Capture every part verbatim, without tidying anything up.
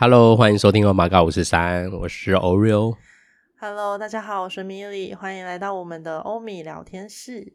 Hello， 欢迎收听欧玛嘎五十三，我是 Oreo。 Hello， 大家好，我是米莉，欢迎来到我们的欧米聊天室。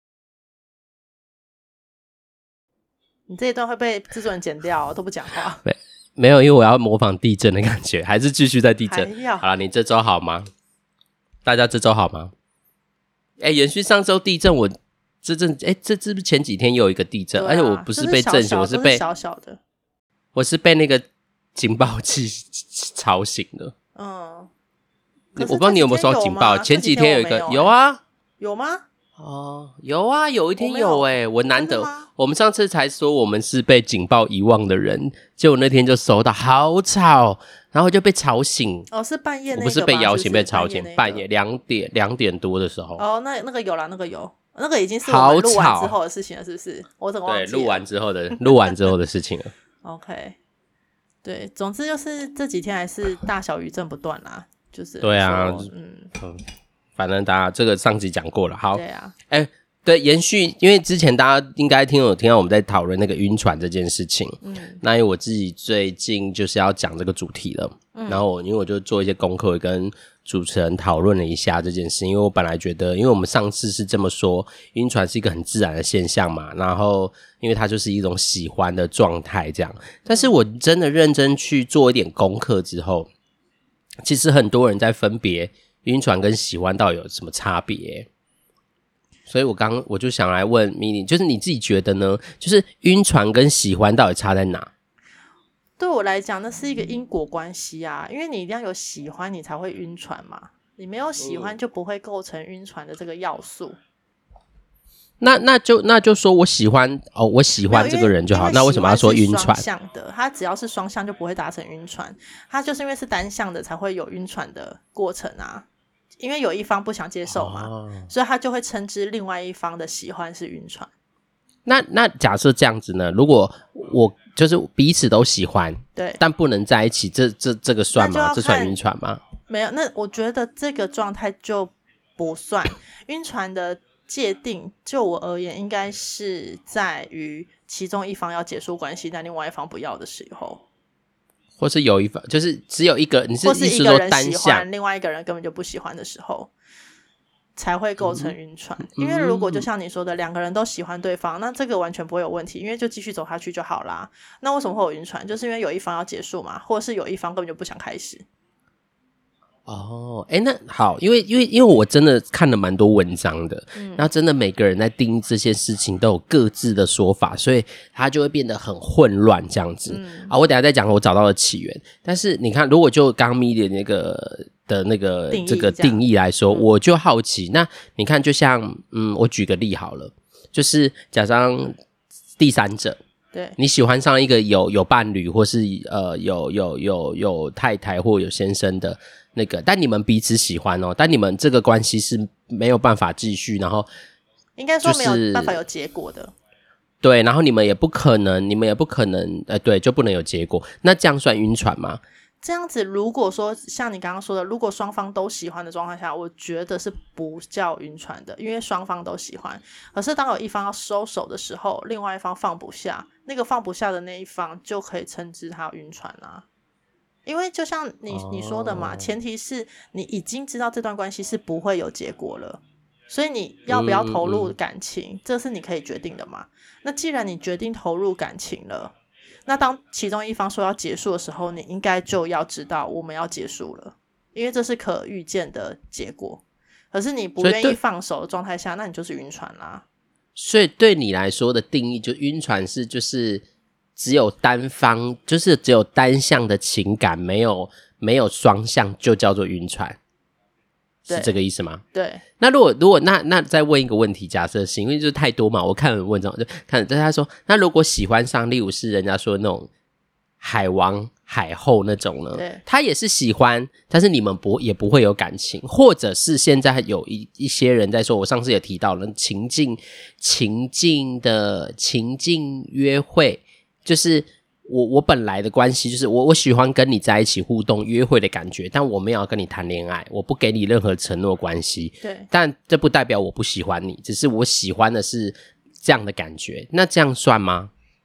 你这一段会被制作人剪掉、哦，都不讲话。 没没有，因为我要模仿地震的感觉，还是继续在地震。 还要好了，你这周好吗？大家这周好吗？哎，延续上周地震，我这阵哎，这这不前几天又有一个地震， 啊、 而且我不是被震醒， 小小我是被小小的， 我是被那个警报器吵醒的。 嗯， 我不知道你有没有收到警报，前几天有一个有,、欸、 有啊， 有吗？ 哦，有啊，有一天有哎、欸，我难得，我们上次才说我们是被警报遗忘的人，结果那天就收到，好吵，然后就被吵醒。 哦，是半夜那个吗？ 我不是被摇醒， 是是被吵醒， 半夜、那个、 半夜两点两点多的时候。 哦，那那个有啦，那个有，那个已经是我们录完之后的事情了，是不是？我怎么忘记了？ 对，录完之后的录完之后的事情了。 OK， 对，总之就是这几天还是大小余震不断啦，就是对啊， 嗯嗯。反正大家这个上集讲过了，好， 对啊， 哎，对，延续，因为之前大家应该听有听到我们在讨论那个晕船这件事情，嗯，那因为我自己最近就是要讲这个主题了，嗯，然后我因为我就做一些功课，跟主持人讨论了一下这件事，因为我本来觉得，因为我们上次是这么说，晕船是一个很自然的现象嘛，然后因为它就是一种喜欢的状态这样，但是我真的认真去做一点功课之后，其实很多人在分别晕船跟喜欢到底有什么差别？所以我刚我就想来问 Mini， 就是你自己觉得呢？就是晕船跟喜欢到底差在哪？ 对我来讲，那是一个因果关系啊，因为你一定要有喜欢，你才会晕船嘛。你没有喜欢，就不会构成晕船的这个要素。 那那就那就说我喜欢哦，我喜欢这个人就好。那为什么要说晕船？ 双向的，它只要是双向就不会达成晕船，它就是因为是单向的才会有晕船的过程啊。因为有一方不想接受嘛，哦、所以他就会称之另外一方的喜欢是晕船。 那那假设这样子呢？如果我就是彼此都喜欢， 对， 但不能在一起，这这这个算吗？这算晕船吗？ 没有，那我觉得这个状态就不算晕船的界定。就我而言，应该是在于其中一方要结束关系，但另外一方不要的时候。 或是有一方就是只有一个，你是或是一个人喜欢， 另外一个人根本就不喜欢的时候，才会构成晕船。嗯、因为如果就像你说的，两个人都喜欢对方，那这个完全不会有问题，因为就继续走下去就好啦。那为什么会有晕船？就是因为有一方要结束嘛，或者是有一方根本就不想开始。 哦，哎，那好，因为因为因为我真的看了蛮多文章的，嗯，那真的每个人在定义这些事情都有各自的说法，所以它就会变得很混乱这样子。嗯、啊，我等一下再讲我找到的起源。但是你看，如果就刚咪的那个的那个这个定义来说，我就好奇，那你看，就像嗯，我举个例好了，就是假装第三者。 对， 你喜欢上一个有有伴侣或是呃有有有有太太或有先生的那个，但你们彼此喜欢哦，但你们这个关系是没有办法继续，然后、就是、 应该说没有办法有结果的。 对，然后你们也不可能，你们也不可能，呃，对，就不能有结果。那这样算晕船吗？ 这样子，如果说像你刚刚说的，如果双方都喜欢的状态下，我觉得是不叫晕船的，因为双方都喜欢。可是当有一方要收手的时候，另外一方放不下，那个放不下的那一方就可以称之他晕船啦。因为就像你你说的嘛，前提是你已经知道这段关系是不会有结果了，所以你要不要投入感情，嗯嗯这是你可以决定的嘛。那既然你决定投入感情了，那当其中一方说要结束的时候，你应该就要知道我们要结束了，因为这是可预见的结果。可是你不愿意放手的状态下，那你就是晕船啦。 所以对你来说的定义，就晕船是就是只有单方，就是只有单向的情感，没有没有双向，就叫做晕船。是这个意思吗？ 对。 那如果如果那那再问一个问题，假设是因为就是太多嘛，我看了文章就看了，但他说，那如果喜欢上，例如是人家说那种海王海后那种呢，他也是喜欢，但是你们不也不会有感情，或者是现在有一一些人在说，我上次也提到了情境情境的情境约会，就是我我本来的关系就是我我喜欢跟你在一起互动约会的感觉，但我没有要跟你谈恋爱，我不给你任何承诺关系。 对， 但这不代表我不喜欢你，只是我喜欢的是这样的感觉。那这样算吗？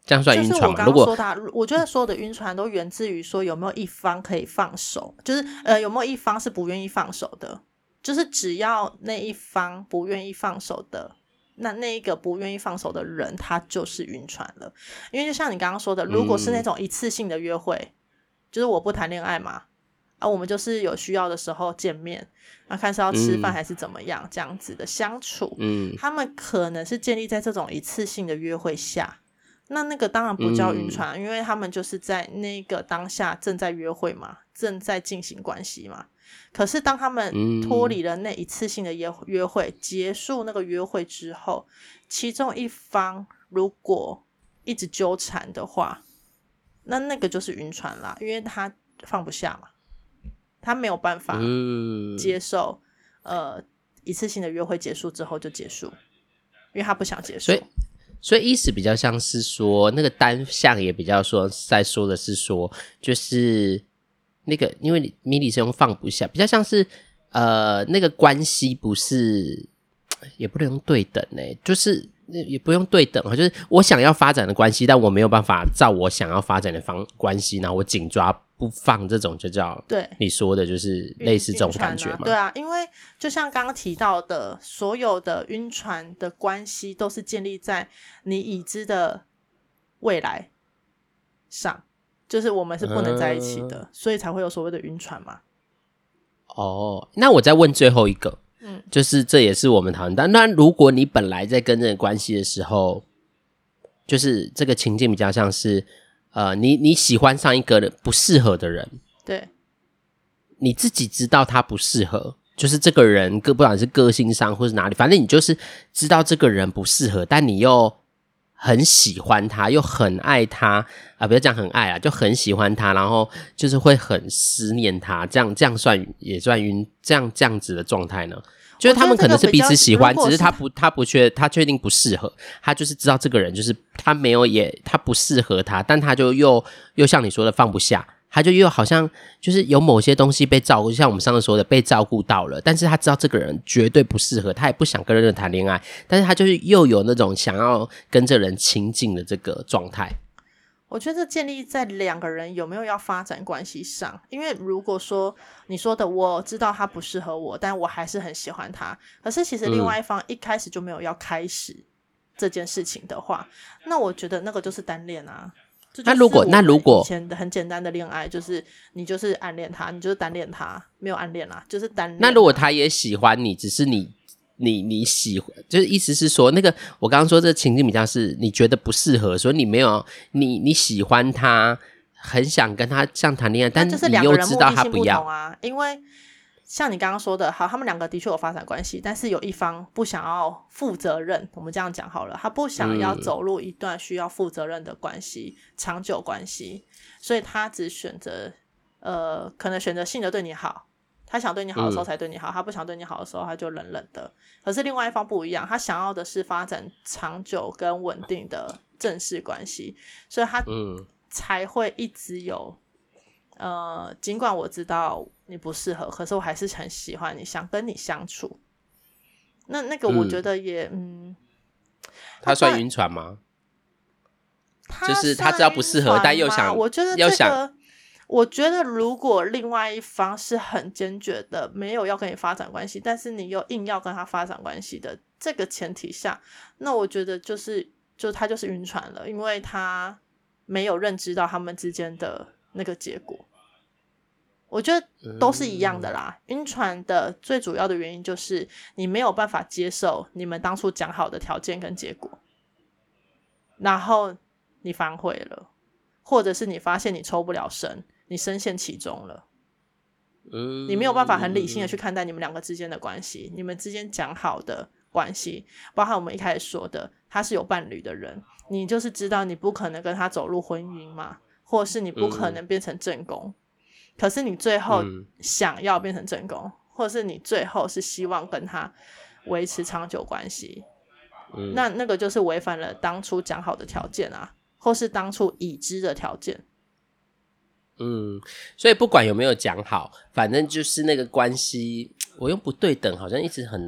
这样算晕船吗？ 就是我刚刚说的、啊，我觉得所有的晕船都源自于说有没有一方可以放手，就是呃有没有一方是不愿意放手的，就是只要那一方不愿意放手的，那那一个不愿意放手的人他就是晕船了。因为就像你刚刚说的，如果是那种一次性的约会、嗯、就是我不谈恋爱嘛，啊，我们就是有需要的时候见面，然后看是要吃饭还是怎么样、嗯、这样子的相处，嗯，他们可能是建立在这种一次性的约会下，那那个当然不叫晕船、嗯、因为他们就是在那个当下正在约会嘛，正在进行关系嘛。可是当他们脱离了那一次性的约约会、嗯、结束那个约会之后，其中一方如果一直纠缠的话，那那个就是晕船啦，因为他放不下嘛，他没有办法接受、嗯、呃一次性的约会结束之后就结束，因为他不想结束。 所以所以意思比较像是说，那个单向也比较说在说的是说，就是那个因为米莉是用放不下，比较像是呃那个关系不是，也不能用对等欸，就是也不用对等，就是我想要发展的关系，但我没有办法照我想要发展的方关系，然后我紧抓不放，这种就叫对你说的就是类似这种感觉嘛、 啊、对啊，因为就像刚刚提到的，所有的晕船的关系都是建立在你已知的未来上，就是我们是不能在一起的、嗯、所以才会有所谓的晕船嘛。 哦，那我再问最后一个，嗯，就是这也是我们讨论到，那如果你本来在跟这个关系的时候，就是这个情境比较像是呃，你你喜欢上一个不适合的人， 对， 你自己知道他不适合，就是这个人不管是个性上或是哪里，反正你就是知道这个人不适合，但你又很喜欢他，又很爱他啊、呃，不要讲很爱啊，就很喜欢他，然后就是会很思念他，这样这样算也算晕，这样这样子的状态呢？就是他们可能是彼此喜欢，只是他不他不确他确定不适合，他就是知道这个人就是他没有也他不适合他，但他就又又像你说的放不下，他就又好像就是有某些东西被照顾，就像我们上次说的被照顾到了，但是他知道这个人绝对不适合，他也不想跟人谈恋爱，但是他就是又有那种想要跟这人亲近的这个状态。 我觉得建立在两个人有没有要发展关系上，因为如果说你说的我知道他不适合我，但我还是很喜欢他，可是其实另外一方一开始就没有要开始这件事情的话、嗯、那我觉得那个就是单恋啊。 那如果那如果以前的很简单的恋爱就是你就是暗恋他，你就是单恋他，没有暗恋啦，就是单恋。 那如果他也喜欢你，只是你你你喜欢，就是意思是说，那个我刚刚说这个情境比较是你觉得不适合，所以你没有你你喜欢他，很想跟他像谈恋爱，但你又知道他不要啊。因为像你刚刚说的，好，他们两个的确有发展关系，但是有一方不想要负责任，我们这样讲好了，他不想要走入一段需要负责任的关系、嗯、长久关系，所以他只选择呃，可能选择性的对你好。他想对你好的时候才对你好、嗯、他不想对你好的时候他就冷冷的。可是另外一方不一样，他想要的是发展长久跟稳定的正式关系，所以他才会一直有呃，尽管我知道你不适合，可是我还是很喜欢你，想跟你相处。那那个我觉得也 嗯, 嗯他算晕船吗？就是他知道不适合但又想我觉得这个我觉得如果另外一方是很坚决的没有要跟你发展关系，但是你又硬要跟他发展关系的这个前提下，那我觉得就是就他就是晕船了，因为他没有认知到他们之间的那个结果。我觉得都是一样的啦、嗯、晕船的最主要的原因就是你没有办法接受你们当初讲好的条件跟结果，然后你反悔了，或者是你发现你抽不了身，你深陷其中了、嗯、你没有办法很理性的去看待你们两个之间的关系，你们之间讲好的关系，包含我们一开始说的他是有伴侣的人，你就是知道你不可能跟他走入婚姻嘛，或是你不可能变成正宫、嗯，可是你最后想要变成正宫、嗯、或是你最后是希望跟他维持长久关系、嗯、那那个就是违反了当初讲好的条件啊，或是当初已知的条件。 嗯，所以不管有没有讲好，反正就是那个关系，我用不对等好像一直很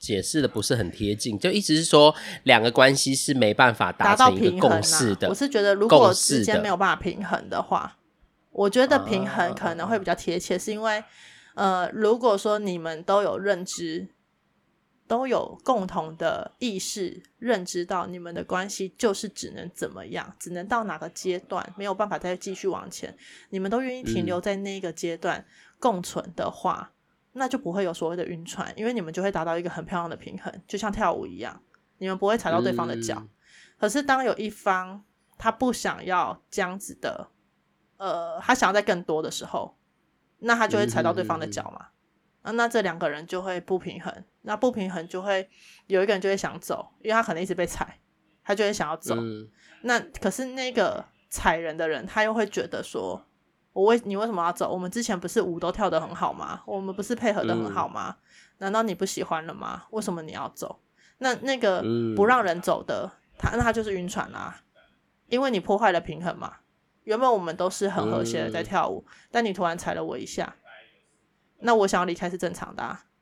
解释的不是很贴近，就意思是说两个关系是没办法达成一个共识的。 啊、我是觉得如果之间没有办法平衡的话，我觉得平衡可能会比较贴切，啊、是因为呃，如果说你们都有认知，都有共同的意识，认知到你们的关系就是只能怎么样，只能到哪个阶段，没有办法再继续往前，你们都愿意停留在那个阶段共存的话、嗯、那就不会有所谓的晕船，因为你们就会达到一个很漂亮的平衡，就像跳舞一样，你们不会踩到对方的脚、嗯、可是当有一方他不想要这样子的呃，他想要再更多的时候，那他就会踩到对方的脚嘛、嗯啊、那这两个人就会不平衡，那不平衡就会有一个人就会想走，因为他可能一直被踩，他就会想要走、嗯、那可是那个踩人的人他又会觉得说我为你为什么要走，我们之前不是舞都跳得很好吗，我们不是配合得很好吗、嗯、难道你不喜欢了吗，为什么你要走，那那个不让人走的他那他就是晕船啦，因为你破坏了平衡嘛，原本我们都是很和谐的在跳舞、嗯、但你突然踩了我一下，那我想要离开是正常的啊，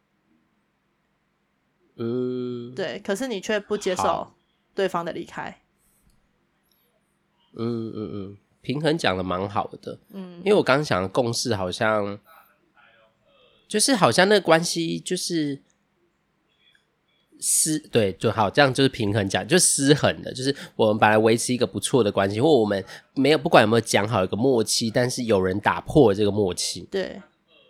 嗯，对，可是你却不接受对方的离开。 嗯嗯嗯，平衡讲的蛮好的，嗯，因为我刚刚想的共识好像就是好像那个关系就是失对就好，这样就是平衡讲就失衡的，就是我们本来维持一个不错的关系，或我们没有不管有没有讲好一个默契，但是有人打破这个默契， 对，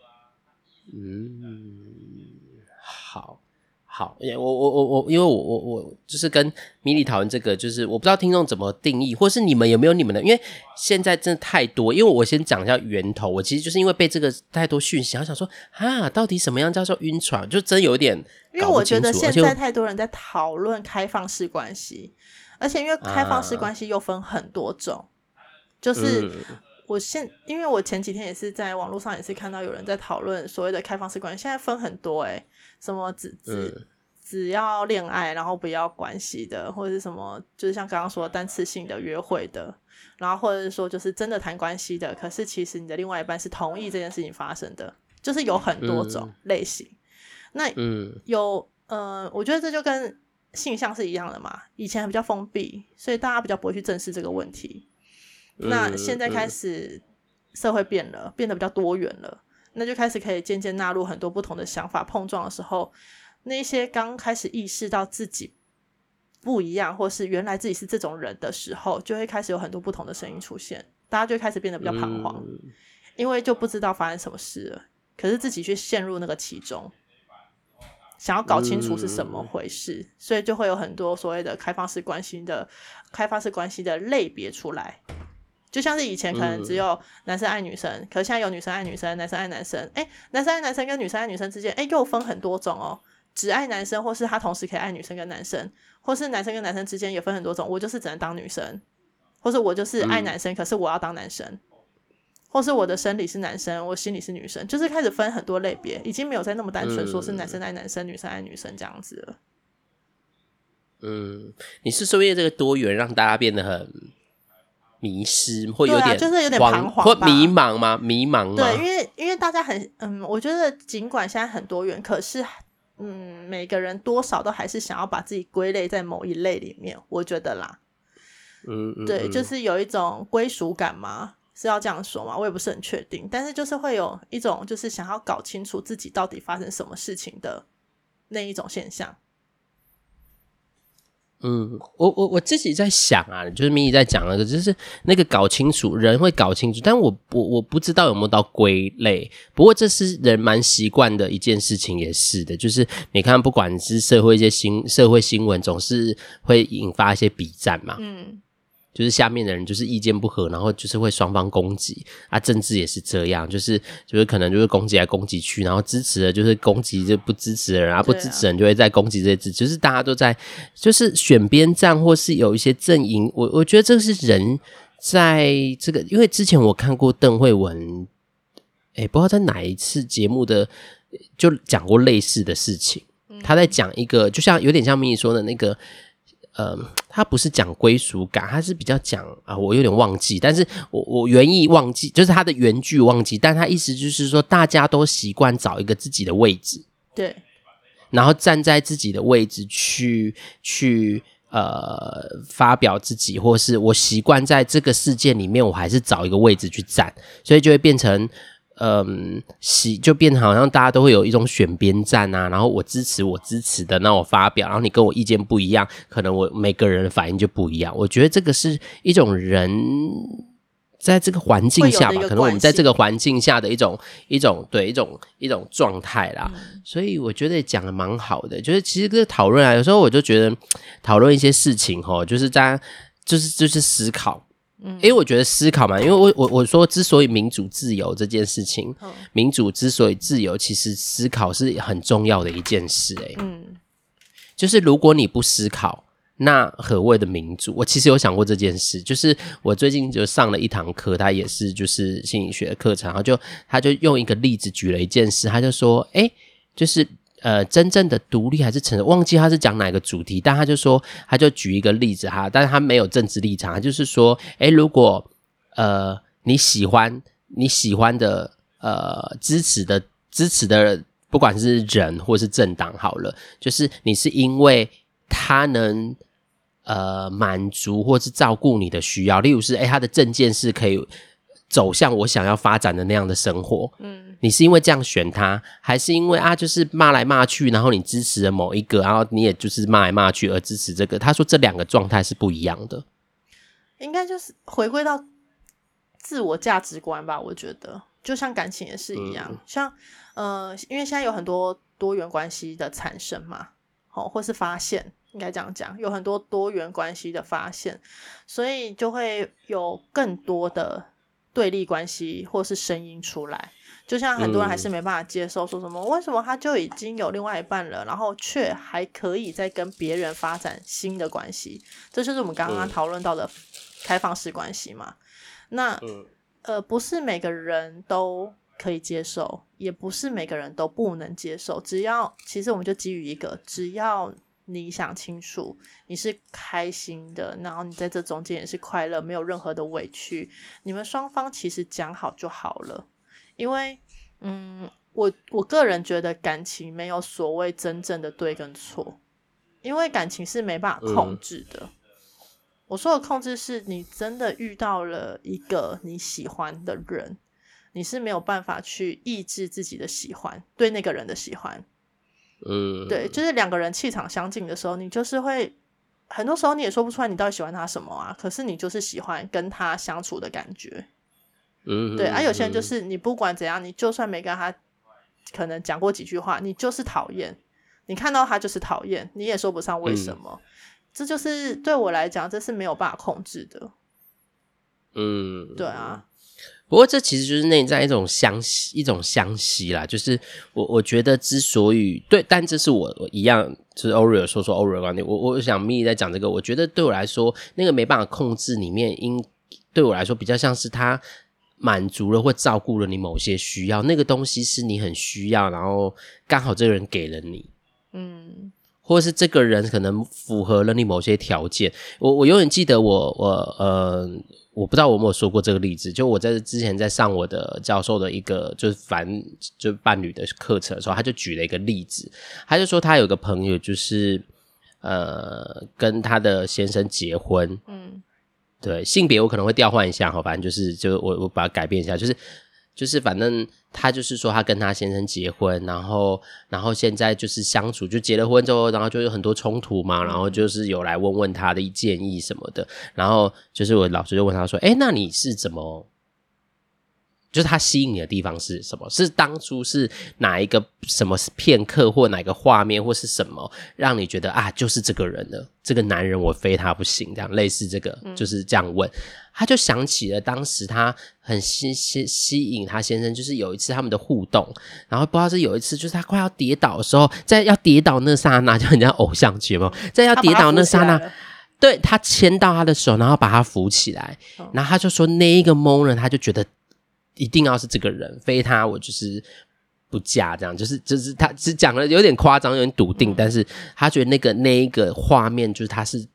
嗯，好好，我我我我，因为我我我就是跟米莉讨论这个，就是我不知道听众怎么定义，或是你们有没有你们的，因为现在真的太多，因为我先讲一下源头，我其实就是因为被这个太多讯息，我想说啊，到底什么样叫做晕船，就真有一点搞不清楚，因为我觉得现在太多人在讨论开放式关系，而且因为开放式关系又分很多种，啊、就是。嗯我现因为我前几天也是在网络上也是看到有人在讨论所谓的开放式关系，现在分很多欸，什么只只、嗯、只要恋爱然后不要关系的，或者是什么就是像刚刚说的单次性的约会的，然后或者是说就是真的谈关系的，可是其实你的另外一半是同意这件事情发生的，就是有很多种类型、嗯、那有呃，我觉得这就跟性向是一样的嘛，以前比较封闭，所以大家比较不会去正视这个问题，那现在开始社会变了，变得比较多元了，那就开始可以渐渐纳入很多不同的想法碰撞的时候，那些刚开始意识到自己不一样或是原来自己是这种人的时候，就会开始有很多不同的声音出现，大家就会开始变得比较彷徨、嗯、因为就不知道发生什么事了，可是自己却陷入那个其中，想要搞清楚是什么回事、嗯、所以就会有很多所谓的开放式关系的开放式关系的类别出来，就像是以前可能只有男生爱女生、嗯、可是现在有女生爱女生，男生爱男生，诶男生爱男生跟女生爱女生之间诶又分很多种哦，只爱男生或是他同时可以爱女生跟男生，或是男生跟男生之间也分很多种，我就是只能当女生，或是我就是爱男生、嗯、可是我要当男生，或是我的生理是男生我心理是女生，就是开始分很多类别，已经没有再那么单纯说是男生爱男生、嗯、女生爱女生这样子了。 嗯，你是说因为这个多元让大家变得很迷失，或有点、啊、 就是有点彷徨吧， 或迷茫吗？迷茫吗？ 对，因为因为大家很嗯，我觉得尽管现在很多元，可是嗯，每个人多少都还是想要把自己归类在某一类里面，我觉得啦。嗯, 嗯对，就是有一种归属感嘛，是要这样说嘛，我也不是很确定，但是就是会有一种就是想要搞清楚自己到底发生什么事情的那一种现象。 嗯，我我我自己在想啊，就是米莉在讲那个，就是那个搞清楚，人会搞清楚，但我我我不知道有没有到归类。不过这是人蛮习惯的一件事情，也是的，就是你看，不管是社会一些新社会新闻，总是会引发一些笔战嘛。嗯。就是下面的人就是意见不合，然后就是会双方攻击啊，政治也是这样，就是就是可能就是攻击来攻击去，然后支持的就是攻击就不支持的人啊，不支持的人就会再攻击这些支持，就是大家都在就是选边站或是有一些阵营，我我觉得这是人在这个，因为之前我看过邓慧文，诶不知道在哪一次节目的就讲过类似的事情，他在讲一个就像有点像米莉说的那个。呃，他不是讲归属感，他是比较讲啊，我有点忘记，但是我我原意忘记，就是他的原句忘记，但他意思就是说，大家都习惯找一个自己的位置， 对， 然后站在自己的位置去去呃发表自己，或是我习惯在这个事件里面我还是找一个位置去站，所以就会变成嗯，就变成好像大家都会有一种选边站啊，然后我支持我支持的，那我发表，然后你跟我意见不一样，可能我每个人的反应就不一样。我觉得这个是一种人在这个环境下吧，可能我们在这个环境下的一种一种对一种一种状态啦、嗯。所以我觉得讲的蛮好的，就是其实这个讨论啊，有时候我就觉得讨论一些事情齁，就是在就是就是思考。嗯，因为我觉得思考嘛，因为我我我说之所以民主自由这件事情，嗯、民主之所以自由，其实思考是很重要的一件事、欸。嗯，就是如果你不思考，那何谓的民主？我其实有想过这件事，就是我最近就上了一堂课，他也是就是心理学的课程，然后就他就用一个例子举了一件事，他就说，哎、欸，就是。呃，真正的独立还是成熟，忘记他是讲哪个主题，但他就说，他就举一个例子哈，但是他没有政治立场，他就是说，诶，如果呃你喜欢你喜欢的呃支持的支持的，不管是人或是政党好了，就是你是因为他能呃满足或是照顾你的需要，例如是诶他的政见是可以走向我想要发展的那样的生活，嗯。你是因为这样选他，还是因为啊，就是骂来骂去，然后你支持了某一个，然后你也就是骂来骂去而支持这个？他说这两个状态是不一样的， 应该就是回归到自我价值观吧。我觉得就像感情也是一样，嗯、像呃，因为现在有很多多元关系的产生嘛，哦，或是发现，应该这样讲，有很多多元关系的发现，所以就会有更多的对立关系或是声音出来。就像很多人还是没办法接受，说什么、嗯、为什么他就已经有另外一半了，然后却还可以再跟别人发展新的关系，这就是我们刚刚讨论到的开放式关系嘛。那、嗯、呃，不是每个人都可以接受，也不是每个人都不能接受，只要其实我们就基于一个，只要你想清楚，你是开心的，然后你在这中间也是快乐，没有任何的委屈，你们双方其实讲好就好了。因为嗯，我我个人觉得感情没有所谓真正的对跟错，因为感情是没办法控制的、嗯、我说的控制是你真的遇到了一个你喜欢的人，你是没有办法去抑制自己的喜欢，对那个人的喜欢，嗯，对，就是两个人气场相近的时候，你就是会很多时候你也说不出来你到底喜欢他什么啊，可是你就是喜欢跟他相处的感觉，嗯，对啊，有些人就是你不管怎样，你就算没跟他可能讲过几句话，你就是讨厌，你看到他就是讨厌，你也说不上为什么、嗯、这就是对我来讲这是没有办法控制的，嗯，对啊。 不过这其实就是内在一种相吸一种相吸啦，就是我我觉得之所以对，但这是我我一样就是 Oreo 说说 Oreo 的观点，我我想 Mii 在讲这个，我觉得对我来说那个没办法控制里面，因对我来说比较像是他满足了或照顾了你某些需要，那个东西是你很需要，然后刚好这个人给了你，嗯，或者是这个人可能符合了你某些条件。我我永远记得我我呃。我不知道我有没有说过这个例子，就我在之前在上我的教授的一个就是反就伴侣的课程的时候，他就举了一个例子，他就说他有个朋友就是呃跟他的先生结婚，嗯，对，性别我可能会调换一下，反正就是就我我把它改变一下，就是就是反正他就是说他跟他先生结婚，然后然后现在就是相处，就结了婚之后，然后就有很多冲突嘛，然后就是有来问问他的建议什么的，然后就是我老师就问他说，诶，那你是怎么就是他吸引你的地方是什么？是当初是哪一个什么片刻或哪个画面或是什么让你觉得啊就是这个人了，这个男人我非他不行，这样类似这个、嗯、就是这样问，他就想起了当时他很吸吸吸引他先生，就是有一次他们的互动，然后不知道是有一次就是他快要跌倒的时候，在要跌倒那刹那，就很像偶像剧嘛，在要跌倒那刹那，对，他牵到他的手，然后把他扶起来、哦、然后他就说那一个 moment 他就觉得一定要是这个人，非他我就是不嫁，这样就是就是他只讲了有点夸张有点笃定、嗯、但是他觉得那个那一个画面就是他是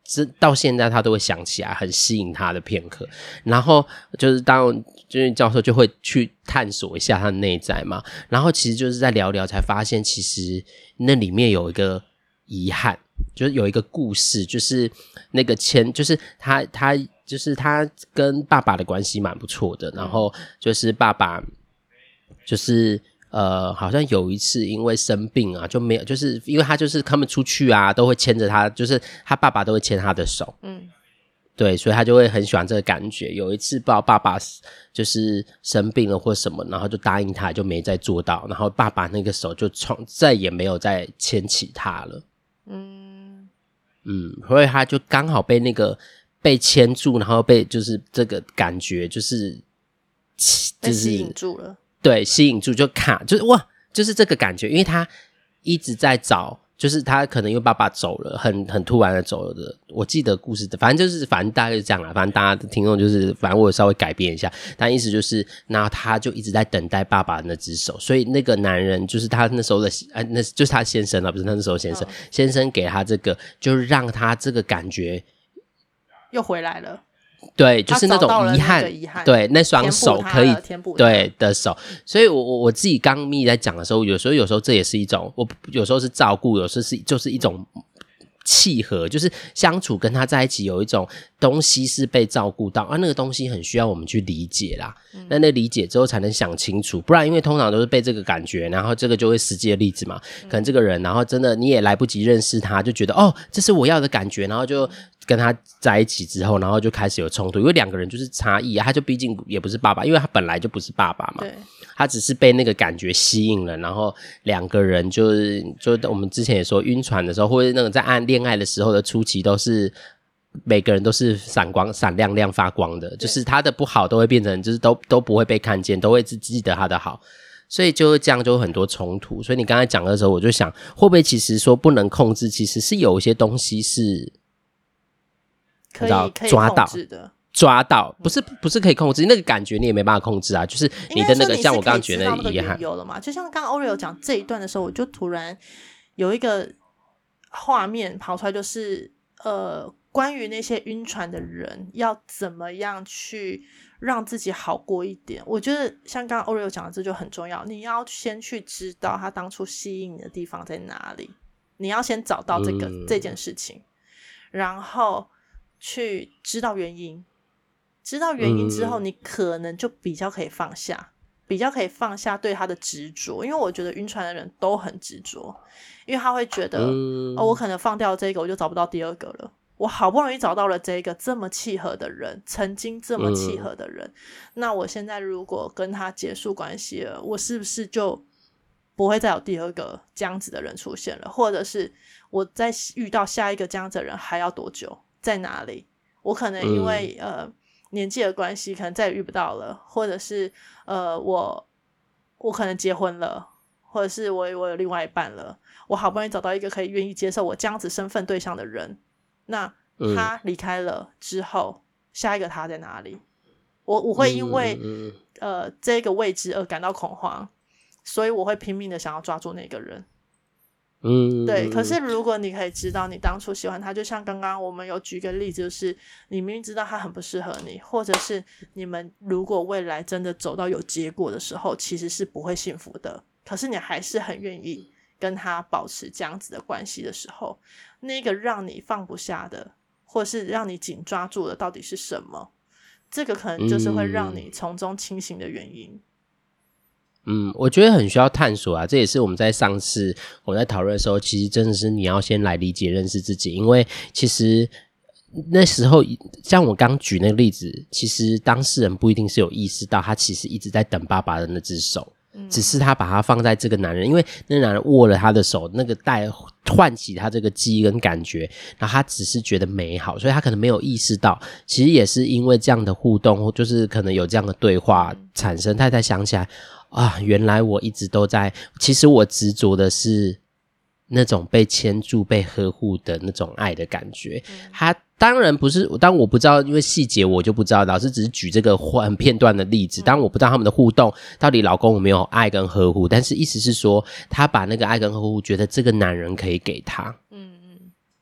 到现在他都会想起来，很吸引他的片刻。然后就是当就是教授就会去探索一下他的内在嘛，然后其实就是在聊聊才发现，其实那里面有一个遗憾，就是有一个故事，就是那个签，就是他他就是他跟爸爸的关系蛮不错的，然后就是爸爸就是呃，好像有一次因为生病啊，就没有，就是因为他就是他们出去啊，都会牵着他，就是他爸爸都会牵他的手，嗯，对，所以他就会很喜欢这个感觉。有一次不知道爸爸就是生病了或什么，然后就答应他，就没再做到，然后爸爸那个手就从再也没有再牵起他了，嗯嗯，所以他就刚好被那个被牵住，然后被就是这个感觉就是就是被吸引住了。 对，吸引住就卡，就是哇，就是这个感觉，因为他一直在找，就是他可能因为爸爸走了，很很突然的走了的。我记得故事的，反正就是反正大概是这样啦，反正大家的听众就是，反正我稍微改变一下，但意思就是，那他就一直在等待爸爸的那只手，所以那个男人就是他那时候的，啊，那就是他先生啊，不是他那时候先生，嗯、先生给他这个，就让他这个感觉又回来了。 对，就是那种遗憾， 那遗憾对，那双手可以对的手，所以我我我自己刚咪在讲的时候，有时候有时候这也是一种，我有时候是照顾，有时候是就是一种契合，就是相处跟他在一起有一种东西是被照顾到啊，那个东西很需要我们去理解啦，嗯、那那理解之后才能想清楚，不然因为通常都是被这个感觉，然后这个就会实际的例子嘛，可能这个人然后真的你也来不及认识他，就觉得哦这是我要的感觉，然后就跟他在一起之后，然后就开始有冲突，因为两个人就是差异啊，他就毕竟也不是爸爸，因为他本来就不是爸爸嘛， 对， 他只是被那个感觉吸引了，然后两个人就是就我们之前也说晕船的时候，或者那种在暗恋爱的时候的初期，都是每个人都是闪光闪亮亮发光的，就是他的不好都会变成就是都都不会被看见，都会只记得他的好，所以就这样就有很多冲突。所以你刚才讲的时候，我就想会不会其实说不能控制，其实是有一些东西是可以可以抓到控制的， 抓到不是不是可以控制，那个感觉你也没办法控制啊，就是你的那个像我刚刚觉得遗憾有了嘛，就像刚刚 Oreo 讲这一段的时候，我就突然有一个画面跑出来，就是呃，关于那些晕船的人要怎么样去让自己好过一点。我觉得像刚刚 Oreo 讲的这就很重要，你要先去知道他当初吸引你的地方在哪里，你要先找到这个、嗯、这件事情，然后去知道原因，知道原因之后、嗯、你可能就比较可以放下，比较可以放下对他的执着，因为我觉得晕船的人都很执着，因为他会觉得、嗯哦、我可能放掉这个我就找不到第二个了，我好不容易找到了这个这么契合的人，曾经这么契合的人、嗯、那我现在如果跟他结束关系了，我是不是就不会再有第二个这样子的人出现了，或者是我再遇到下一个这样子的人还要多久，在哪里，我可能因为、嗯、呃年纪的关系可能再也遇不到了，或者是呃我我可能结婚了，或者是我我有另外一半了，我好不容易找到一个可以愿意接受我这样子身份对象的人，那他离开了之后、嗯、下一个他在哪里，我我会因为、嗯、呃这个未知而感到恐慌，所以我会拼命的想要抓住那个人。嗯，对。可是如果你可以知道你当初喜欢他，就像刚刚我们有举个例子，就是你明明知道他很不适合你，或者是你们如果未来真的走到有结果的时候其实是不会幸福的，可是你还是很愿意跟他保持这样子的关系的时候，那个让你放不下的或是让你紧抓住的到底是什么，这个可能就是会让你从中清醒的原因。 嗯，我觉得很需要探索啊，这也是我们在上次我们在讨论的时候，其实真的是你要先来理解认识自己，因为其实那时候像我刚举那个例子，其实当事人不一定是有意识到他其实一直在等爸爸的那只手、嗯、只是他把他放在这个男人，因为那个男人握了他的手，那个带唤起他这个记忆跟感觉，然后他只是觉得美好，所以他可能没有意识到其实也是因为这样的互动，就是可能有这样的对话产生，他才想起来啊，原来我一直都在，其实我执着的是那种被牵住被呵护的那种爱的感觉、嗯、他当然不是，当我不知道，因为细节我就不知道，老师只是举这个很片段的例子，当然我不知道他们的互动到底老公有没有爱跟呵护，但是意思是说他把那个爱跟呵护觉得这个男人可以给他，嗯嗯，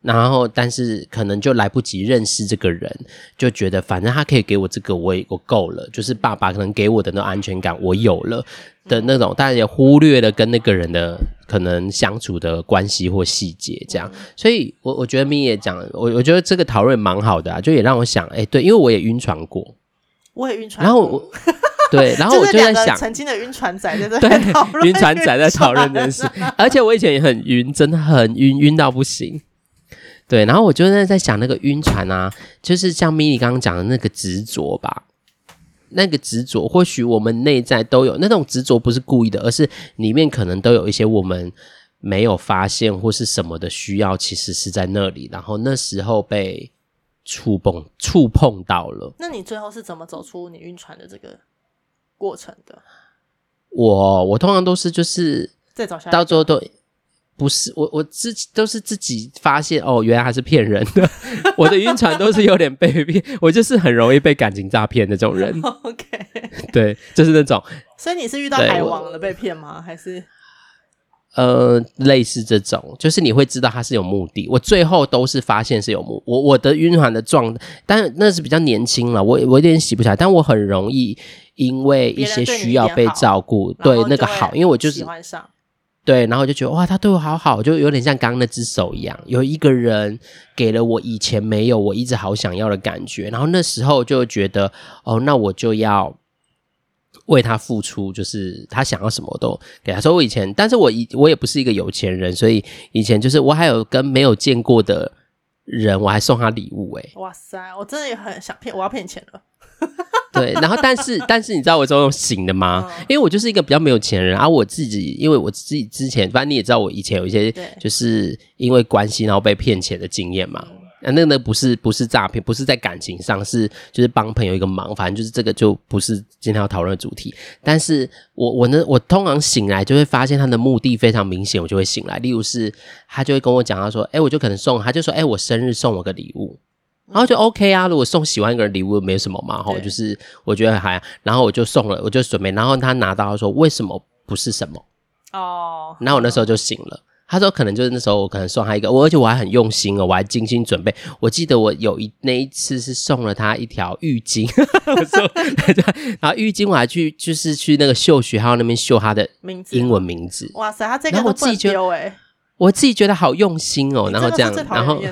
然后但是可能就来不及认识这个人，就觉得反正他可以给我这个我也我够了，就是爸爸可能给我的那种安全感我有了的那种，但也忽略了跟那个人的可能相处的关系或细节这样。所以我我觉得咪也讲，我我觉得这个讨论蛮好的啊，就也让我想，哎，对，因为我也晕船过， 我也晕船过， 然后我对，然后我就在想， 曾经的晕船仔在这对讨论晕船仔在讨论这件事，而且我以前也很晕，真的很晕，晕到不行。对，然后我就在在想那个晕船啊，就是像咪咪刚刚讲的那个执着吧，那个执着，或许我们内在都有那种执着，不是故意的，而是里面可能都有一些我们没有发现或是什么的需要，其实是在那里，然后那时候被触碰触碰到了。 那你最后是怎么走出你晕船的这个过程的？ 我我通常都是就是再找下一个到最后都不是我我自己都是自己发现哦，原来还是骗人的。我的晕船都是有点被骗，我就是很容易被感情诈骗那种人。 OK， 对，就是那种。 所以你是遇到海王了被骗吗？还是？ 呃，类似这种，就是你会知道他是有目的。我最后都是发现是有目，我我的晕船的状态，但那是比较年轻了，我我有点洗不起来，但我很容易因为一些需要被照顾，对那个好，因为我就是喜欢上。 对，然后我就觉得哇，他对我好好，就有点像刚刚那只手一样，有一个人给了我以前没有，我一直好想要的感觉，然后那时候就觉得哦，那我就要为他付出，就是他想要什么我都给他。所以我以前，但是我以我也不是一个有钱人，所以以前就是我还有跟没有见过的人，我还送他礼物欸。 哇塞，我真的也很想骗，我要骗钱了。 对，然后但是但是你知道我这种醒的吗？嗯、因为我就是一个比较没有钱的人啊，我自己因为我自己之前，反正你也知道我以前有一些就是因为关系然后被骗钱的经验嘛。啊、那个不是不是诈骗，不是在感情上，是就是帮朋友一个忙，反正就是这个就不是今天要讨论的主题。但是我我呢，我通常醒来就会发现他的目的非常明显，我就会醒来。例如是他就会跟我讲，他说：“哎、欸，我就可能送，他就说：‘哎、欸，我生日送我个礼物。’然后就 OK 啊，如果送喜欢一个人礼物没有什么嘛，吼，就是我觉得还，然后我就送了，我就准备，然后他拿到他说为什么不是什么哦，然后我那时候就醒了。他说可能就是那时候我可能送他一个，我而且我还很用心哦，我还精心准备。我记得我有一那一次是送了他一条浴巾，我说然后浴巾我还去就是去那个秀学号那边秀他的英文名字。 哇塞，他这个都不能丢欸。 我自己觉得好用心哦，然后这样，然后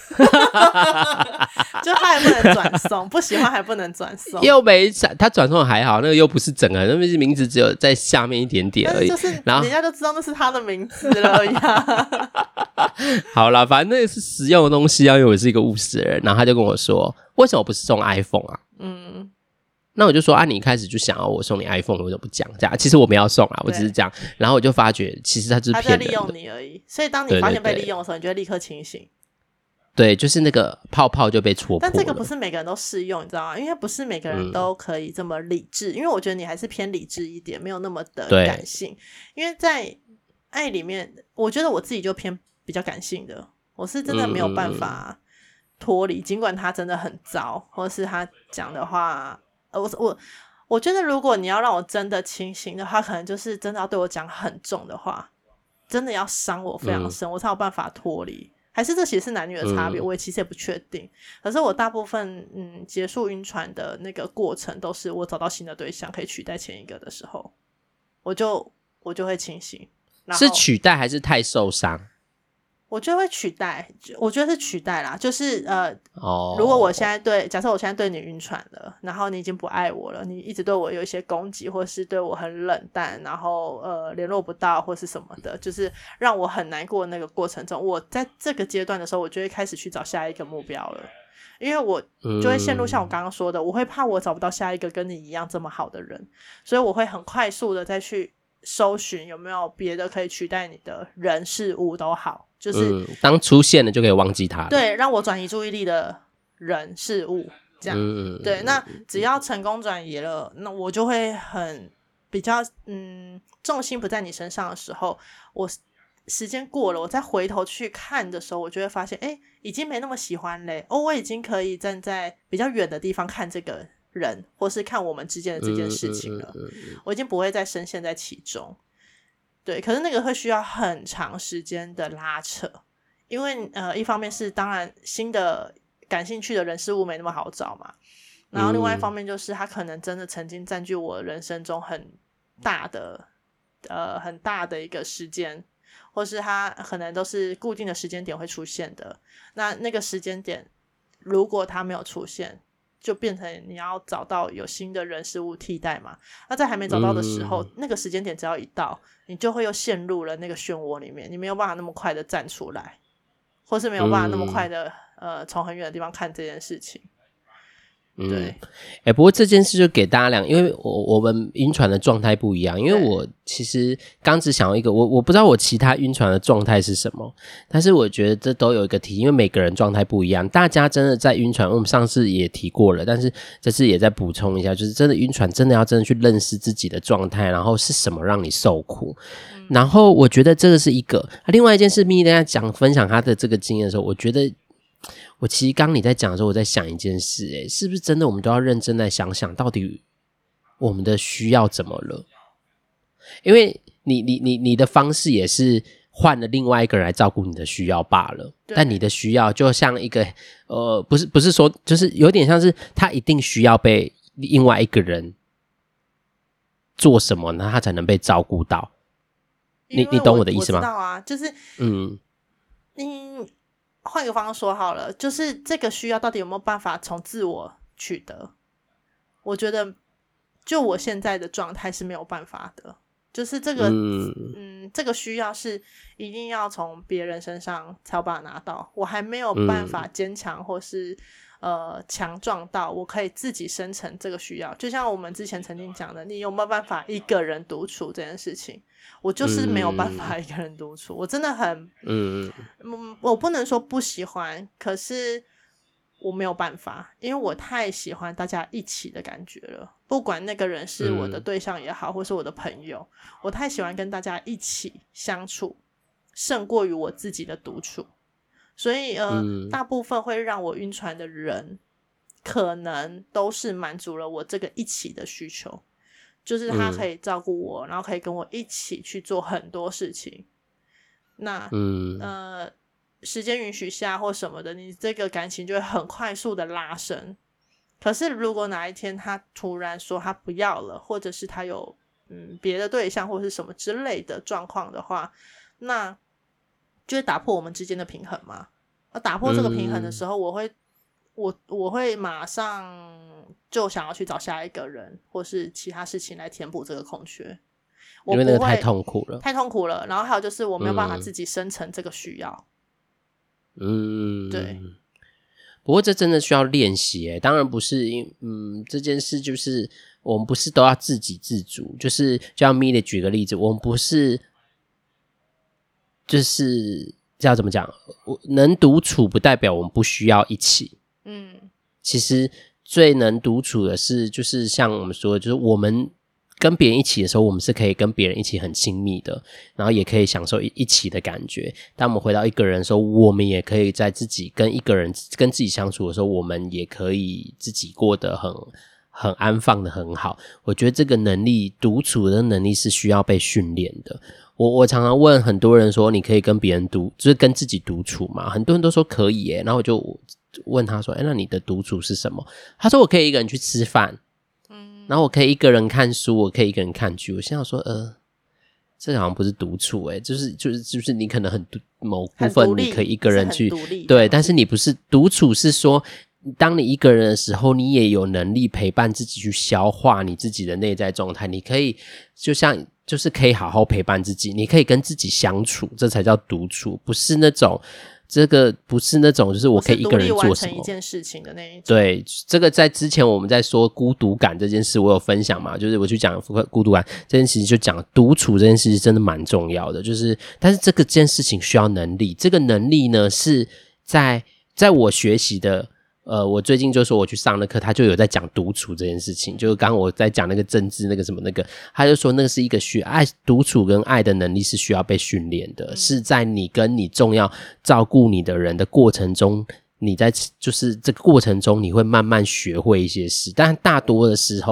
就他还不能转送，不喜欢还不能转送， 又没他转送还好，那个又不是整个，那个名字只有在下面一点点而已， 就是人家就知道那是他的名字了呀。 好啦，反正那个是实用的东西啊，因为我是一个务实的人，然后他就跟我说，为什么不是送 iPhone 啊？嗯。那我就说啊，你一开始就想要我送你 iPhone， 你为什么不讲？这样其实我没有送啊，我只是讲，然后我就发觉其实他就是骗人的， 他在利用你而已。所以当你发现被利用的时候，对对对，你就会立刻清醒。 对，就是那个泡泡就被戳破了。 但这个不是每个人都适用，你知道吗？因为不是每个人都可以这么理智。嗯、因为我觉得你还是偏理智一点，没有那么的感性。因为在爱里面，我觉得我自己就偏比较感性的，我是真的没有办法脱离。嗯、尽管他真的很糟，或是他讲的话。呃，我我我觉得，如果你要让我真的清醒的话，可能就是真的要对我讲很重的话，真的要伤我非常深，嗯、我才有办法脱离。还是这其实是男女的差别，嗯、我也其实也不确定。可是我大部分嗯结束晕船的那个过程，都是我找到新的对象可以取代前一个的时候，我就我就会清醒。 是取代还是太受伤？ 我觉得会取代，我觉得是取代啦，就是呃，哦，如果我现在对，假设我现在对你晕船了，然后你已经不爱我了，你一直对我有一些攻击，或是对我很冷淡，然后呃联络不到或是什么的，就是让我很难过的那个过程中，我在这个阶段的时候，我就会开始去找下一个目标了，因为我就会陷入像我刚刚说的，我会怕我找不到下一个跟你一样这么好的人，所以我会很快速的再去搜寻有没有别的可以取代你的人事物都好，就是、 嗯、当出现了就可以忘记它了， 对，让我转移注意力的人事物这样、嗯、对，那只要成功转移了，那我就会很比较嗯重心不在你身上的时候，我时间过了，我再回头去看的时候，我就会发现诶已经没那么喜欢嘞，哦，我已经可以站在比较远的地方看这个人，或是看我们之间的这件事情了、嗯嗯嗯嗯、我已经不会再深陷在其中。对，可是那个会需要很长时间的拉扯， 因为呃，一方面是当然新的感兴趣的人事物没那么好找嘛，然后另外一方面就是他可能真的曾经占据我人生中很大的呃很大的一个时间，或是他可能都是固定的时间点会出现的，那那个时间点如果他没有出现，就变成你要找到有新的人事物替代嘛，那在还没找到的时候、嗯、那个时间点只要一到，你就会又陷入了那个漩涡里面，你没有办法那么快的站出来，或是没有办法那么快的、嗯、呃从很远的地方看这件事情。对， 哎、嗯欸，不过这件事就给大家两，因为我我们晕船的状态不一样，因为我其实刚只想要一个，我我不知道我其他晕船的状态是什么，但是我觉得这都有一个题，因为每个人状态不一样，大家真的在晕船，我们上次也提过了，但是这次也再补充一下，就是真的晕船，真的要真的去认识自己的状态，然后是什么让你受苦。嗯、然后我觉得这个是一个，另外一件事，咪咪在讲分享他的这个经验的时候，我觉得。我其实刚你在讲的时候，我在想一件事，诶，是不是真的我们都要认真来想想，到底我们的需要怎么了？因为你你你你的方式也是换了另外一个人来照顾你的需要罢了，但你的需要就像一个呃，不是不是说，就是有点像是他一定需要被另外一个人做什么呢，他才能被照顾到？你你懂我的意思吗？ 我知道啊，就是嗯嗯。换个方式说好了，就是这个需要到底有没有办法从自我取得，我觉得就我现在的状态是没有办法的，就是这个 嗯, 嗯这个需要是一定要从别人身上才有办法拿到，我还没有办法坚强或是、嗯、呃强壮到我可以自己生成这个需要，就像我们之前曾经讲的，你有没有办法一个人独处这件事情，我就是没有办法一个人独处、嗯、我真的很嗯，我不能说不喜欢，可是我没有办法，因为我太喜欢大家一起的感觉了，不管那个人是我的对象也好、嗯、或是我的朋友，我太喜欢跟大家一起相处胜过于我自己的独处，所以呃、嗯，大部分会让我晕船的人可能都是满足了我这个一起的需求，就是他可以照顾我、嗯、然后可以跟我一起去做很多事情，那嗯呃时间允许下或什么的，你这个感情就会很快速的拉伸。可是如果哪一天他突然说他不要了，或者是他有嗯别的对象或是什么之类的状况的话，那就会打破我们之间的平衡嘛。而打破这个平衡的时候、嗯、我会我我会马上就想要去找下一个人或是其他事情来填补这个空缺， 因为那个太痛苦了太痛苦了，然后还有就是我没有办法自己生成这个需要。 嗯， 对。 不过这真的需要练习诶，当然不是，嗯，这件事就是我们不是都要自给自足，就是就像咪的举个例子，我们不是就是要怎么讲，能独处不代表我们不需要一起。嗯，其实最能独处的是，就是像我们说的，就是我们跟别人一起的时候，我们是可以跟别人一起很亲密的，然后也可以享受一起的感觉。当我们回到一个人的时候，我们也可以在自己跟一个人跟自己相处的时候，我们也可以自己过得很很安放的很好。我觉得这个能力，独处的能力是需要被训练的。我我常常问很多人说，你可以跟别人独，就是跟自己独处吗？很多人都说可以耶，然后我就问他说，诶，那你的独处是什么？他说我可以一个人去吃饭。然后我可以一个人看书，我可以一个人看剧。我现在说，呃，这好像不是独处、欸，诶，就是就是就是你可能很某部分你可以一个人去，对，但是你不是独处，是说当你一个人的时候，你也有能力陪伴自己去消化你自己的内在状态。你可以就像就是可以好好陪伴自己，你可以跟自己相处，这才叫独处，不是那种。这个不是那种就是我可以一个人做什么， 完成一件事情的那一种。 对，这个在之前我们在说孤独感这件事，我有分享嘛，就是我去讲孤独感这件事情，就讲独处这件事情真的蛮重要的，就是但是这个件事情需要能力，这个能力呢是在在我学习的。呃，我最近就说我去上那课，他就有在讲独处这件事情，就是刚刚我在讲那个政治那个什么那个，他就说那个是一个需爱独处跟爱的能力是需要被训练的、嗯、是在你跟你重要照顾你的人的过程中，你在就是这个过程中你会慢慢学会一些事，但大多的时候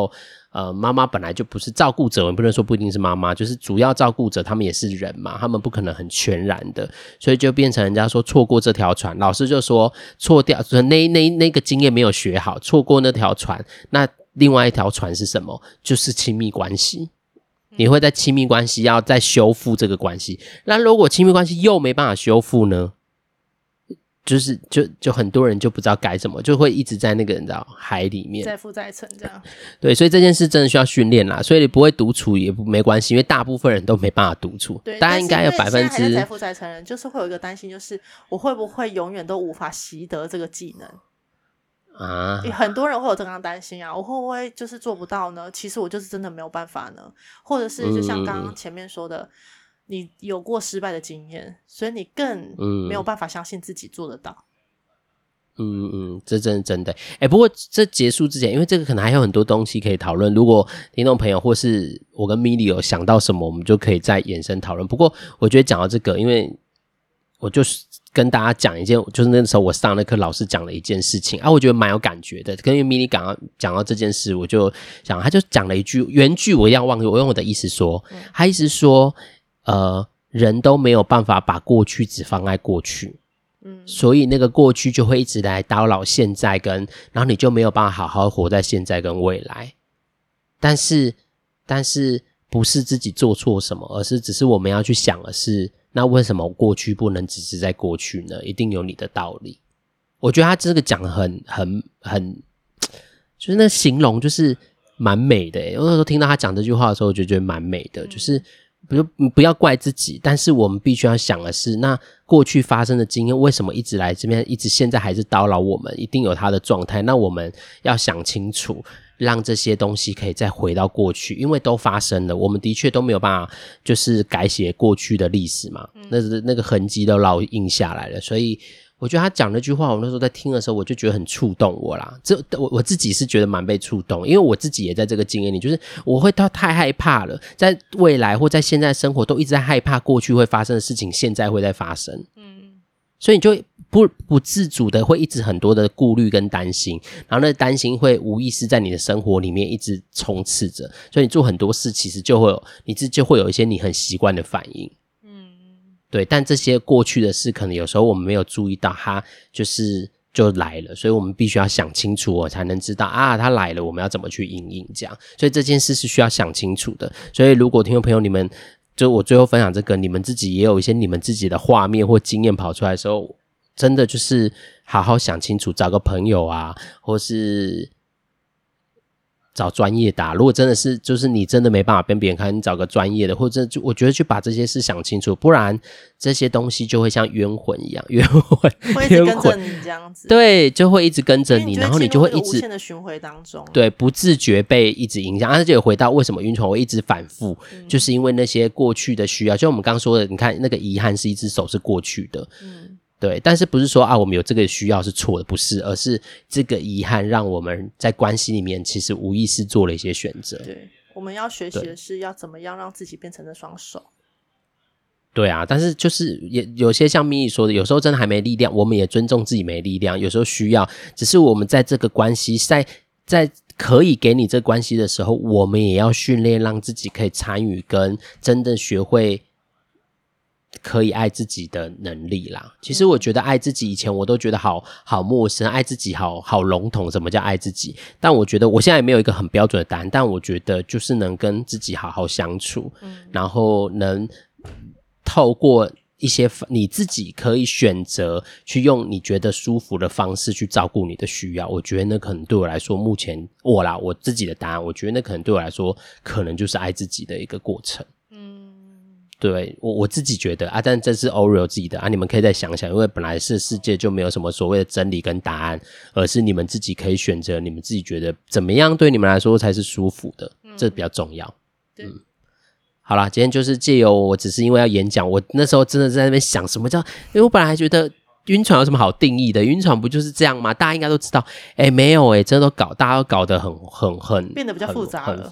呃，妈妈本来就不是照顾者，我们不能说不一定是妈妈，就是主要照顾者，他们也是人嘛，他们不可能很全然的，所以就变成人家说错过这条船，老师就说错掉那那那个经验没有学好，错过那条船，那另外一条船是什么？就是亲密关系。你会在亲密关系要再修复这个关系，那如果亲密关系又没办法修复呢？就是就就很多人就不知道该怎么，就会一直在那个你知道海里面再浮再沉这样。 对，所以这件事真的需要训练啦，所以你不会独处也不没关系，因为大部分人都没办法独处。 对， 大家应该有百分之。 现在还在再浮再沉人，就是会有一个担心，就是我会不会永远都无法习得这个技能啊？很多人会有这样担心啊，我会不会就是做不到呢？其实我就是真的没有办法呢，或者是就像刚刚前面说的。嗯你有过失败的经验，所以你更没有办法相信自己做得到。 嗯嗯，这真的真的。哎、欸，不过这结束之前，因为这个可能还有很多东西可以讨论。如果听众朋友或是我跟 Milly 有想到什么，我们就可以再延伸讨论。不过我觉得讲到这个，因为我就是跟大家讲一件，就是那时候我上那课老师讲了一件事情啊，我觉得蛮有感觉的。跟 Milly 讲到讲到这件事，我就想，他就讲了一句原句，我一样忘记，我用我的意思说，嗯、他意思说。呃，人都没有办法把过去只放在过去，嗯，所以那个过去就会一直来打扰现在跟，然后你就没有办法好好活在现在跟未来。但是，但是不是自己做错什么，而是只是我们要去想的是，那为什么过去不能只是在过去呢？一定有你的道理。我觉得他这个讲得很很很，就是那形容就是蛮美的。我那时候听到他讲这句话的时候，我就觉得蛮美的，嗯、就是。不不要怪自己，但是我们必须要想的是，那过去发生的经验为什么一直来这边，一直现在还是叨扰我们，一定有它的状态。那我们要想清楚，让这些东西可以再回到过去，因为都发生了，我们的确都没有办法就是改写过去的历史嘛，嗯、那那个痕迹都烙印下来了，所以。我觉得他讲那句话，我那时候在听的时候，我就觉得很触动我啦。这我我自己是觉得蛮被触动，因为我自己也在这个经验里，就是我会到太害怕了，在未来或在现在生活都一直在害怕过去会发生的事情，现在会在发生。嗯，所以你就不不自主的会一直很多的顾虑跟担心，然后那担心会无意识在你的生活里面一直充斥着，所以你做很多事其实就会有你自就会有一些你很习惯的反应。对，但这些过去的事，可能有时候我们没有注意到，它就是就来了，所以我们必须要想清楚，我才能知道啊，它来了，我们要怎么去因应这样。所以这件事是需要想清楚的。所以如果听众朋友你们，就我最后分享这个，你们自己也有一些你们自己的画面或经验跑出来的时候，真的就是好好想清楚，找个朋友啊，或是。找专业的、啊、如果真的是就是你真的没办法跟别人看，你找个专业的，或者就我觉得去把这些事想清楚，不然这些东西就会像冤魂一样，冤魂会一直跟着你这样子， 对，就会一直跟着你，然后你就会一直无限的循环当中， 对，不自觉被一直影响。而且回到为什么晕船会一直反复、嗯，就是因为那些过去的需要，就我们刚刚说的，你看那个遗憾是一只手是过去的，嗯。对，但是不是说啊，我们有这个需要是错的，不是，而是这个遗憾让我们在关系里面其实无意识做了一些选择。 对，我们要学习的是要怎么样让自己变成那双手。 对啊，但是就是也有些像Milly说的，有时候真的还没力量，我们也尊重自己没力量，有时候需要，只是我们在这个关系，在在可以给你这关系的时候，我们也要训练让自己可以参与跟真的学会。可以爱自己的能力啦。其实我觉得爱自己以前我都觉得好好陌生，爱自己好好笼统，什么叫爱自己？但我觉得我现在也没有一个很标准的答案，但我觉得就是能跟自己好好相处，嗯、然后能透过一些你自己可以选择去用你觉得舒服的方式去照顾你的需要。我觉得那可能对我来说，目前我啦我自己的答案，我觉得那可能对我来说，可能就是爱自己的一个过程。对，我我自己觉得啊，但这是 Oreo 自己的啊，你们可以再想想，因为本来是世界就没有什么所谓的真理跟答案，而是你们自己可以选择，你们自己觉得怎么样对你们来说才是舒服的，嗯、这比较重要。 对， 嗯，好啦，今天就是借由我只是因为要演讲，我那时候真的在那边想什么叫，因为我本来还觉得晕船有什么好定义的，晕船不就是这样吗？大家应该都知道，哎，没有哎，真的都搞，大家都搞得很很很变得比较复杂了。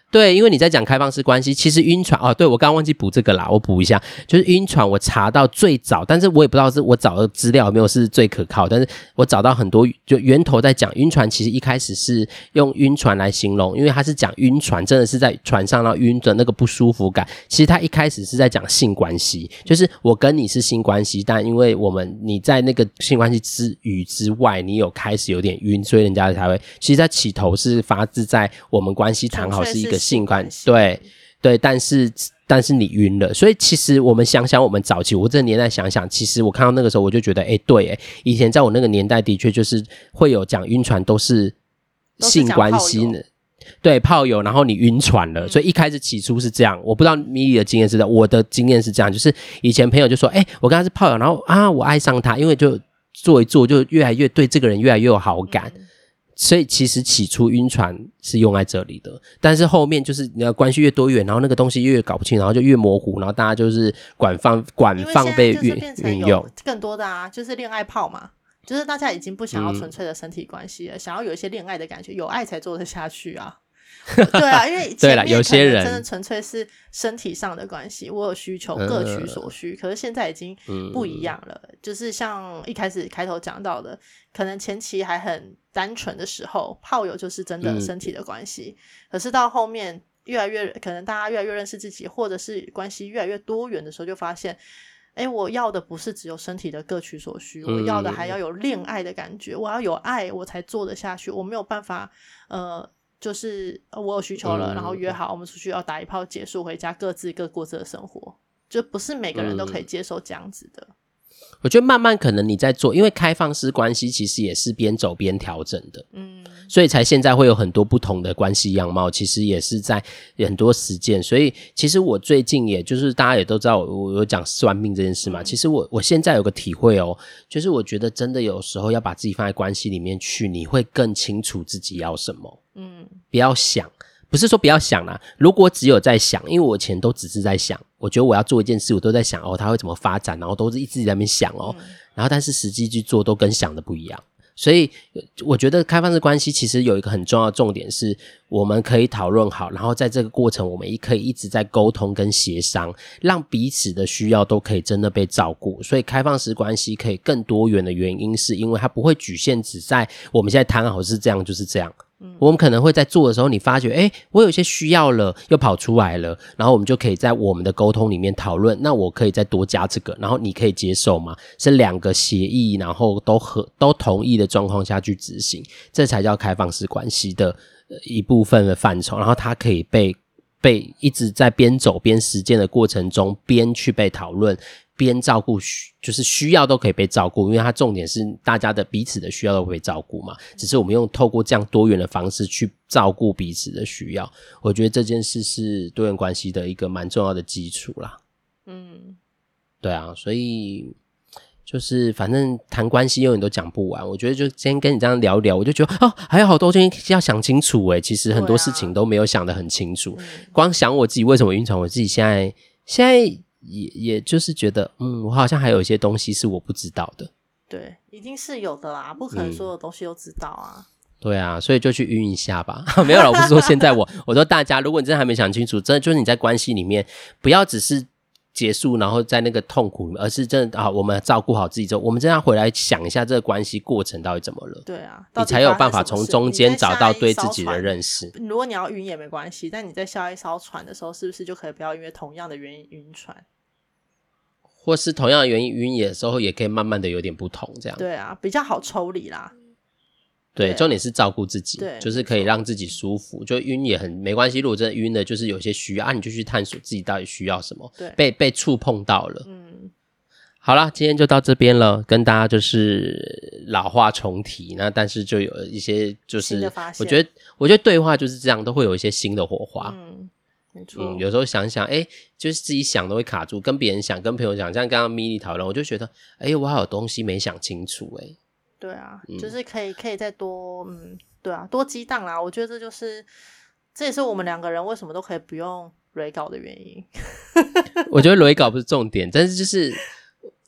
对，因为你在讲开放式关系，其实晕船哦，对我刚刚忘记补这个啦，我补一下，就是晕船我查到最早，但是我也不知道是我找的资料有没有是最可靠，但是我找到很多就源头在讲晕船，其实一开始是用晕船来形容，因为他是讲晕船真的是在船上然后晕的那个不舒服感，其实他一开始是在讲性关系，就是我跟你是性关系，但因为我们你在那个性关系之余之外，你有开始有点晕，所以人家才会，其实在起头是发自在我们关系谈好是一个性关系，对对，但是但是你晕了，所以其实我们想想我们早期我这个年代想想，其实我看到那个时候我就觉得诶对诶，以前在我那个年代的确就是会有讲晕船都是性关系呢，对，炮友然后你晕船了、嗯、所以一开始起初是这样，我不知道米莉的经验是这样，我的经验是这样，就是以前朋友就说诶我跟他是炮友，然后啊我爱上他，因为就做一做就越来越对这个人越来越有好感、嗯，所以其实起初晕船是用在这里的，但是后面就是你的关系越多越远，然后那个东西越搞不清，然后就越模糊，然后大家就是管放管放被运用更多的啊，就是恋爱炮嘛，就是大家已经不想要纯粹的身体关系了、嗯、想要有一些恋爱的感觉，有爱才做得下去啊对啊，因为前面可能真的纯粹是身体上的关系，我有需求各取所需、嗯、可是现在已经不一样了、嗯、就是像一开始开头讲到的，可能前期还很单纯的时候炮友就是真的身体的关系、嗯、可是到后面越来越可能大家越来越认识自己，或者是关系越来越多元的时候，就发现诶我要的不是只有身体的各取所需、嗯、我要的还要有恋爱的感觉，我要有爱我才做得下去，我没有办法呃就是我有需求了、嗯、然后约好我们出去要打一炮结束回家各自各过自己的生活，就不是每个人都可以接受这样子的、嗯、 我觉得慢慢可能你在做，因为开放式关系其实也是边走边调整的，嗯，所以才现在会有很多不同的关系样貌，其实也是在很多实践。所以其实我最近也就是大家也都知道我有讲算命这件事嘛、嗯、其实我我现在有个体会哦，就是我觉得真的有时候要把自己放在关系里面去，你会更清楚自己要什么，嗯，不要想，不是说不要想啦，如果只有在想，因为我以前都只是在想，我觉得我要做一件事我都在想哦，它会怎么发展，然后都是一直在那边想哦、嗯、然后但是实际去做都跟想的不一样。所以我觉得开放式关系其实有一个很重要的重点是我们可以讨论好，然后在这个过程我们也可以一直在沟通跟协商，让彼此的需要都可以真的被照顾。所以开放式关系可以更多元的原因是因为它不会局限只在我们现在谈好是这样就是这样，嗯、我们可能会在做的时候你发觉诶我有些需要了又跑出来了，然后我们就可以在我们的沟通里面讨论，那我可以再多加这个，然后你可以接受吗？是两个协议然后都合都同意的状况下去执行，这才叫开放式关系的一部分的范畴，然后它可以被被一直在边走边实践的过程中边去被讨论边照顾，就是需要都可以被照顾，因为它重点是大家的彼此的需要都会被照顾嘛，只是我们用透过这样多元的方式去照顾彼此的需要，我觉得这件事是多元关系的一个蛮重要的基础啦。嗯，对啊，所以就是反正谈关系永远都讲不完，我觉得就今天跟你这样聊聊，我就觉得哦，还有好多东西要想清楚耶，其实很多事情都没有想得很清楚、啊嗯、光想我自己为什么晕船，我自己现在现在也也就是觉得嗯，我好像还有一些东西是我不知道的。 对，一定是有的啦，不可能所有东西都知道啊、嗯、 对啊，所以就去晕一下吧没有啦，我不是说现在我我说大家如果你真的还没想清楚，真的就是你在关系里面不要只是结束然后在那个痛苦，而是真的啊，我们照顾好自己之后，我们真的要回来想一下这个关系过程到底怎么了。 对啊， 你才有办法从中间找到对自己的认识。 如果你要晕也没关系，但你在下一艘船的时候是不是就可以不要因为同样的原因晕船， 或是同样的原因晕的时候也可以慢慢的有点不同这样。 对啊，比较好抽离啦。 对，重点是照顾自己，就是可以让自己舒服，就晕也很没关系，如果真的晕了就是有些需要啊，你就去探索自己到底需要什么，对，被被触碰到了。嗯，好啦，今天就到这边了，跟大家就是老话重提，那但是就有一些就是我觉得我觉得对话就是这样，都会有一些新的火花。嗯，没错。嗯，有时候想想诶就是自己想都会卡住，跟别人想跟朋友讲，像刚刚咪咪讨论，我就觉得诶我还有东西没想清楚诶对啊、嗯、就是可以可以再多嗯，对啊，多激荡啦，我觉得这就是这也是我们两个人为什么都可以不用蕊稿的原因我觉得蕊稿不是重点，但是就是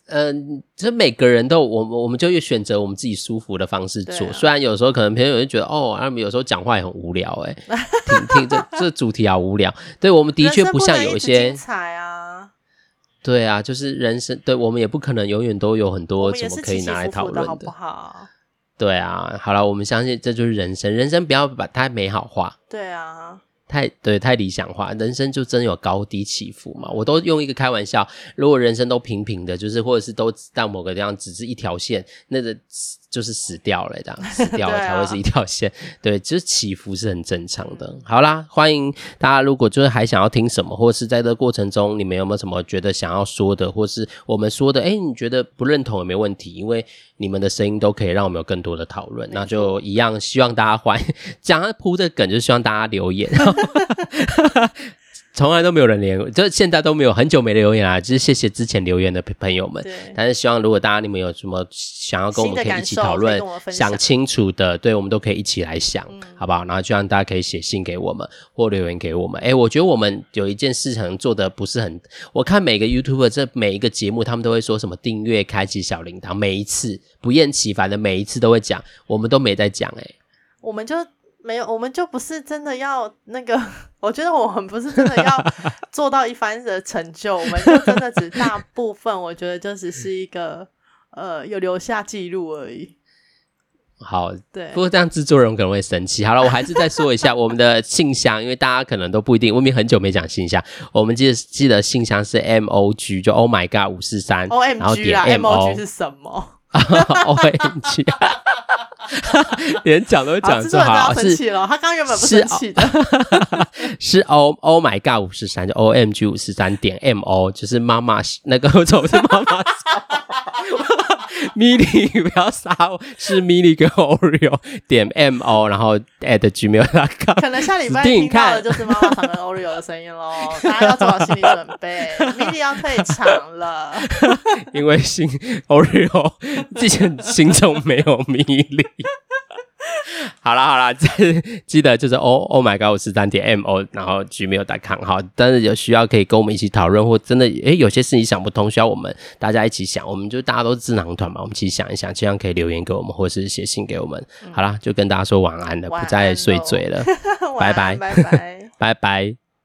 嗯，这每个人都我们我们就选择我们自己舒服的方式做。啊、虽然有时候可能朋友就觉得哦，他们有时候讲话也很无聊、欸，哎，听听这这主题好无聊。对，我们的确不像有一些精彩啊。 对啊，就是人生，对我们也不可能永远都有很多什么可以拿来讨论的， 好不好？ 对啊，好了，我们相信这就是人生，人生不要把它美好化。 对啊。 太对，太理想化，人生就真有高低起伏嘛。我都用一个开玩笑，如果人生都平平的，就是或者是都到某个地方只是一条线，那个就是死掉了，这样死掉了才会是一条线。对, 啊、对，就是起伏是很正常的。好啦，欢迎大家，如果就是还想要听什么，或是在这个过程中你们有没有什么觉得想要说的，或是我们说的，哎，你觉得不认同也没问题，因为你们的声音都可以让我们有更多的讨论。那就一样，希望大家欢迎讲他铺这梗，就希望大家留言。从来都没有人留言，就现在都没有，很久没留言啦，就是谢谢之前留言的朋友们。但是希望如果大家你们有什么想要跟我们可以一起讨论，想清楚的，对，我们都可以一起来想、嗯、好不好？然后希望大家可以写信给我们或留言给我们。诶，我觉得我们有一件事情做的不是很，我看每个 YouTuber 这每一个节目他们都会说什么订阅开启小铃铛，每一次不厌其烦的每一次都会讲，我们都没在讲。诶， 我们就没有，我们就不是真的要那个，我觉得我们不是真的要做到一番的成就，我们就真的只大部分我觉得就只是一个呃有留下记录而已。 好， 对， 不过这样制作人可能会生气。好了，我还是再说一下我们的信箱，因为大家可能都不一定，我们很久没讲信箱，我们记得记得信箱是 M O G， 就 Oh My God 五四三 O M G 啦 M O G 是什么 ？O M G 连讲都讲这好， 是生气了，他刚刚原本不生气的， 是 O Oh My God 五四三，就 O M G 五四三点 M O， 就是妈妈那个我怎么是妈妈米莉不要杀我，是米莉跟 Oreo 点 M O， 然后 at gmail dot com。 可能下礼拜听到的就是妈妈场跟 Oreo 的声音咯，大家要做好心理准备，米莉要退场了。 因为新 Oreo 之前心中没有米莉。好啦好啦，记得就是 Oh, oh my God 五四三点 M O， 然后 gmail dot com。 好，但是有需要可以跟我们一起讨论，或真的诶有些事情想不通需要我们大家一起想，我们就大家都是智囊团嘛，我们一起想一想，希望可以留言给我们或是写信给我们、嗯、好啦，就跟大家说晚安了， 晚安不再碎嘴了。拜拜拜拜拜拜。